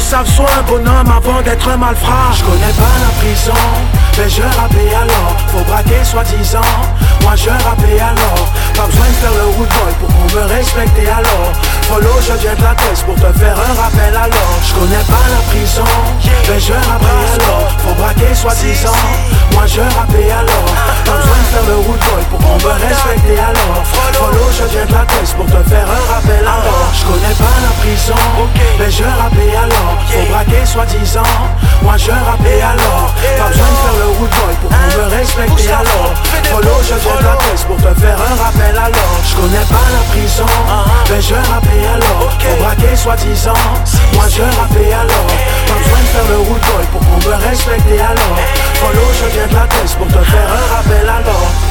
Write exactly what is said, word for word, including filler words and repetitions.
savent soit un bonhomme avant d'être un malfrat. Je connais pas la prison, mais je rappais alors. Faut braquer soi-disant, moi je rappais alors. Pas besoin de faire le root boy pour qu'on me respecte alors. Follow, je viens de la tête pour te faire un rappel alors. Je connais pas la prison, mais je rappais alors. Faut braquer soi-disant, moi je rappais alors. Pas besoin de faire le root boy pour qu'on me respecte alors. Follow, je viens de la tête pour te faire un rappel alors. Je connais pas la prison, mais je rappais alors. Faut braquer soi-disant, moi je rappais alors. Pas besoin de faire le root boy pour qu'on me respecte alors. Follow, je viens de la tête pour te faire un rappel alors. Je connais pas la prison, mais je rappais alors. Faut braquer soi-disant, moi je rappais alors. Pas besoin de faire le root boy pour qu'on me respecte alors. Follow, je viens de la tête pour te faire un rappel alors.